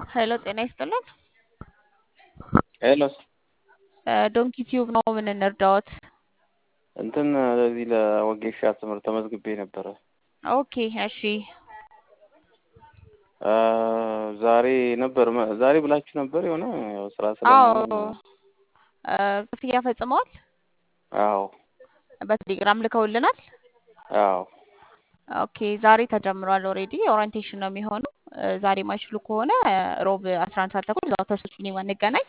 ሄሎ ጤና ይስጥልን። ሄሎ ዶንኪ ቲዩብ ነው። ምን እንርዳዎት? እንትን ለዚህ ለወጌሻ ትምህርት ተመዝግቤ ነበረ። ኦኬ እሺ። ዛሬ ነበር ዛሬ ብላችሁ ነበር የሆነ ያው ስራ አዎ ስለመሆን ክፍያ ፈጽመዋል። አዎ በቴሌግራም ልከውልናል። አዎ ኦኬ ዛሬ ተጀምሯል። ኦሬዲ ኦሪንቴሽን ነው የሚሆነው። ዛሬ ማይችሉ ከሆነ ሮብ 11 ሰዓት ተኩል እዛው ተስፉ ሲኒማ እንገናኝ።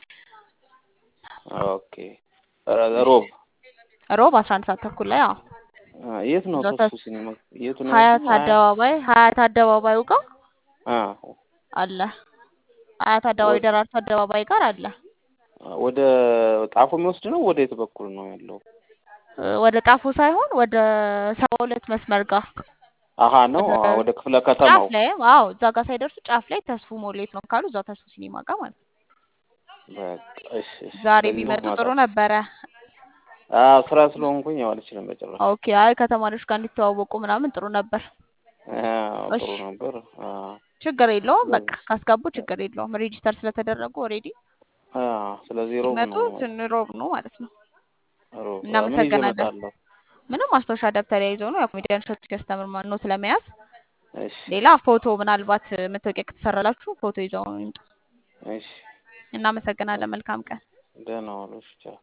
ኦኬ ሮብ ሮብ 11 ሰዓት ተኩል ላይ አዎ የት ነው እዛው ተስፉ ሲኒማ? የቱ ነው ሀያት ያልሽኝ? ሀያት አደባባዩ ጋር አዎ አለ። ሀያት አደባባይ ደራርቱ አደባባይ ጋር አለ። ወደ ጣፎ የሚወስድ ነው። ወደ የት በኩል ነው ያለው? ወደ ጣፎ ሳይሆን ወደ 72 መስመር ጋር አሃ ነው ወደ ክፍለ ጫፍ ከተማው። ላይ አዎ እዛ ጋር ሳይደርሱ ጫፍ ላይ ተስፉ ሞሌት ነው ካሉ እዛው ተስፉ ሲኒማ ጋር ማለት ነው። በቃ እሺ ዛሬ ስለዚህ ቢመጡ ማታ ጥሩ ነበረ። ስራ ስለሆንኩኝ ያው አልችልም በጭራሽ። ኦኬ አይ ከተማሪዎች ጋር እንዲተዋወቁ ምናምን ጥሩ ነበር። እሺ ጥሩ ነበር። ችግር የለውም። በቃ ስለዚህ ካስገቡ ችግር የለውም። ሬጂስተር ስለተደረጉ ኦሬዲ ስለዚህ ሮብ ሲመጡ ነው። ሮብ ነው ማለት ነው። ሮብ ምን ይዤ እናመሰግናለን። እመጣለሁ? ምንም ማስታወሻ ደብተር ይዘው ነው የኮሜዲያን ሾት ከስተመር ማን ነው ስለመያዝ እሺ ሌላ ፎቶ ምናልባት መታወቂያ ከተሰራላችሁ ፎቶ ይዘው ይምጡ። እሺ እናመሰግናለን። መልካም ቀን። ደህና ዋሉ። ቻው